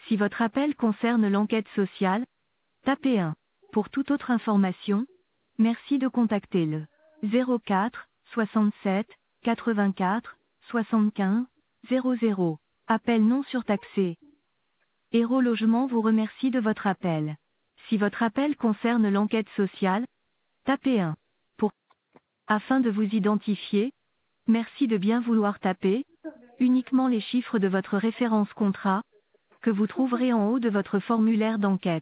Si votre appel concerne l'enquête sociale, tapez 1. Pour toute autre information, merci de contacter le 04 67 84 75 00. Appel non surtaxé. Héros Logement vous remercie de votre appel. Si votre appel concerne l'enquête sociale, tapez 1. Afin de vous identifier, merci de bien vouloir taper uniquement les chiffres de votre référence contrat, que vous trouverez en haut de votre formulaire d'enquête.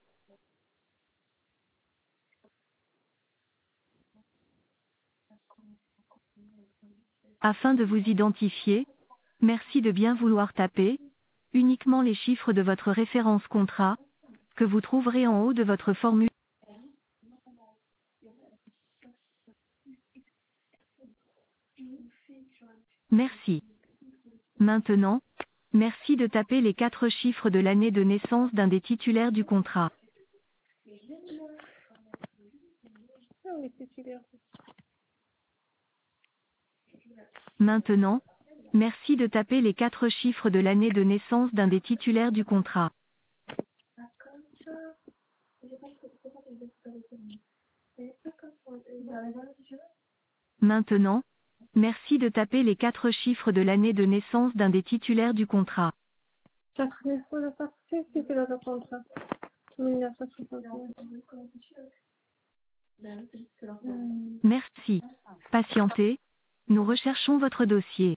Afin de vous identifier, merci de bien vouloir taper uniquement les chiffres de votre référence contrat, que vous trouverez en haut de votre formulaire. Merci. Maintenant, merci de taper les 4 chiffres de l'année de naissance d'un des titulaires du contrat. Maintenant, merci de taper les 4 chiffres de l'année de naissance d'un des titulaires du contrat. Maintenant, merci de taper les 4 chiffres de l'année de naissance d'un des titulaires du contrat. Merci. Patientez. Nous recherchons votre dossier.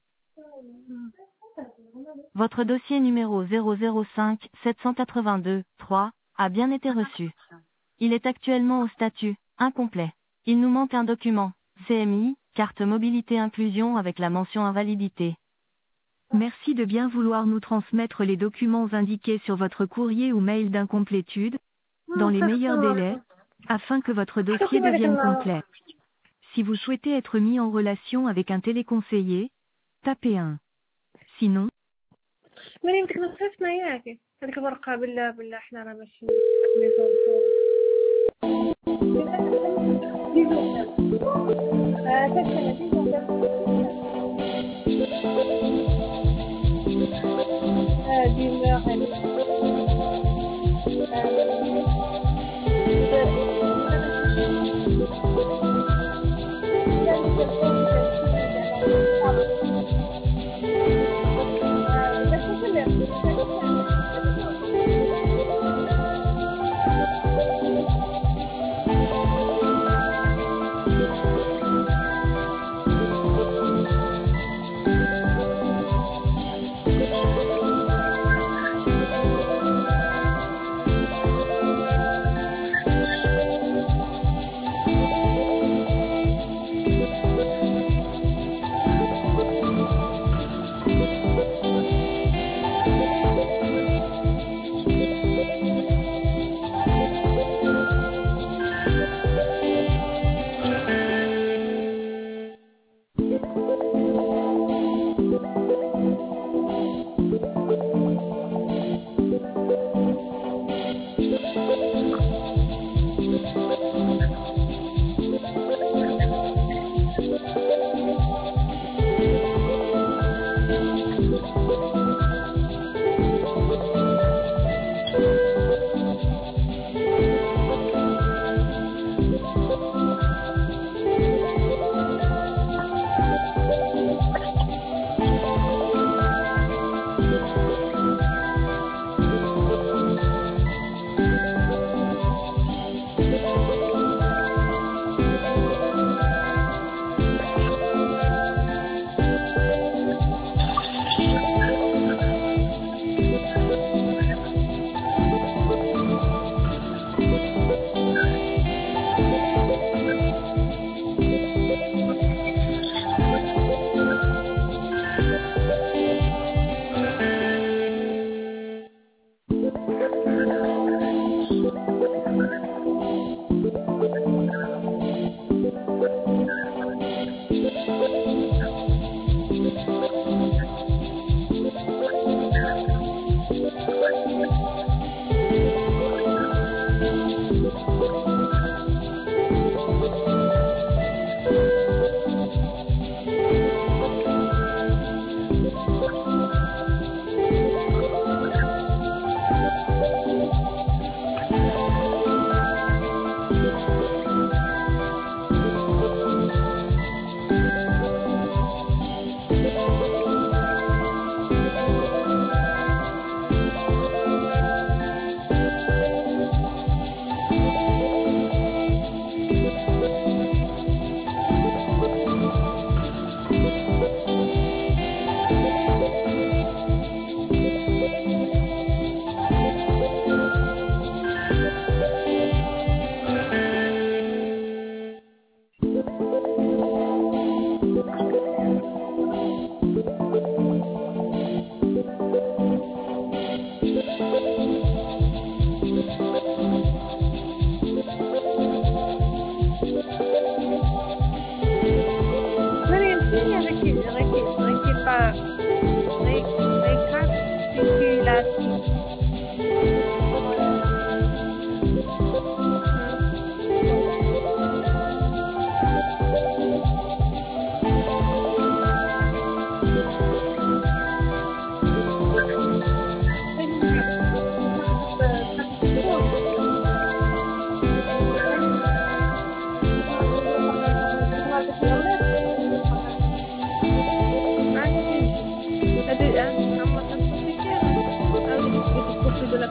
Votre dossier numéro 005 782 3 a bien été reçu. Il est actuellement au statut incomplet. Il nous manque un document, CMI, carte mobilité inclusion avec la mention invalidité. Merci de bien vouloir nous transmettre les documents indiqués sur votre courrier ou mail d'incomplétude, dans les meilleurs délais, afin que votre dossier devienne complet. Si vous souhaitez être mis en relation avec un téléconseiller, tapez 1. Sinon,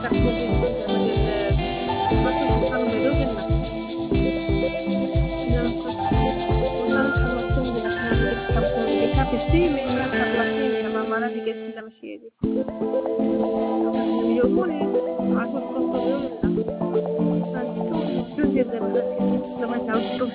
Sì, mi ha parlato ma malah dikasih sama si Edi. Milioni, aku kontrol nanti tuh dia zaman tahun terus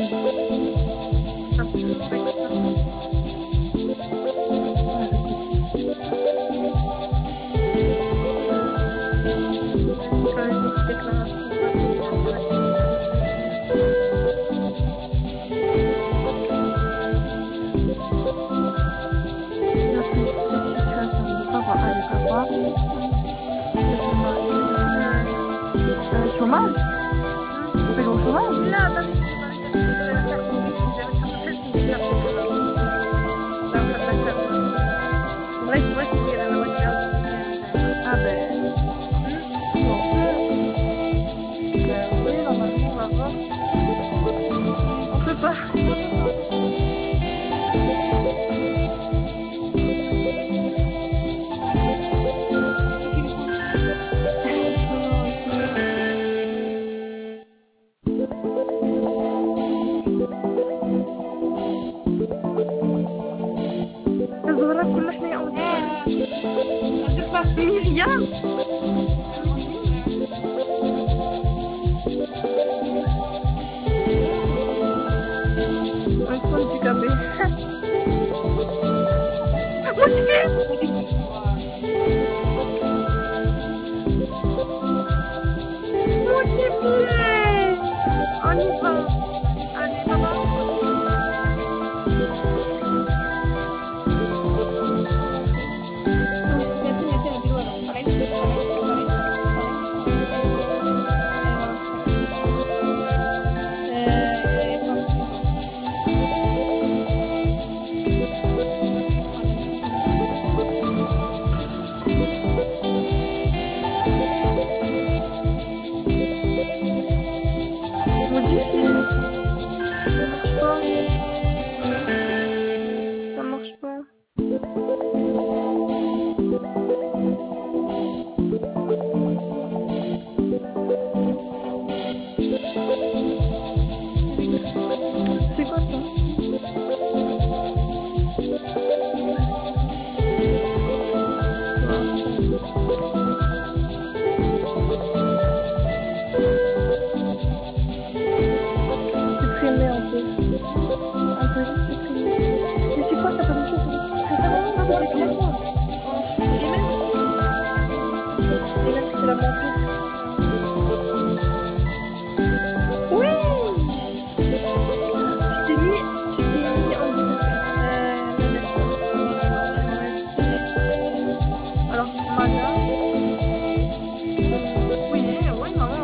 chômage? Tu fais au chômage? لا Ah ben, bon. oui, normalement, on va voir. On peut pas. الزهرة كل حنايا أو Myriam! un peu handicapé. Motivé! On y va. Allez, maman. Modifier. Ça marche pas. C'est quoi ça? Supprimer un peu. Un peu supprimer. Mais c'est quoi ça comme chose? C'est ça vraiment pas avec la quoi? Et là c'est la montée. Oui! Je t'ai mis en alors, madame. Oui, maman,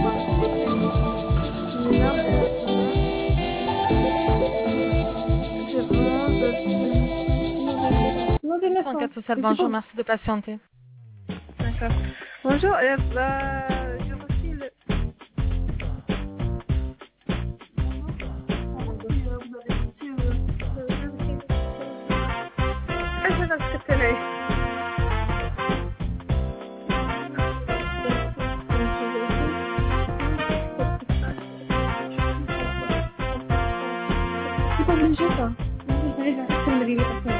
Enquête sociale, bonjour, merci de patienter. D'accord. Bonjour, j'ai reçu le... Je vais accepter l'œil. C'est pas obligé ça. C'est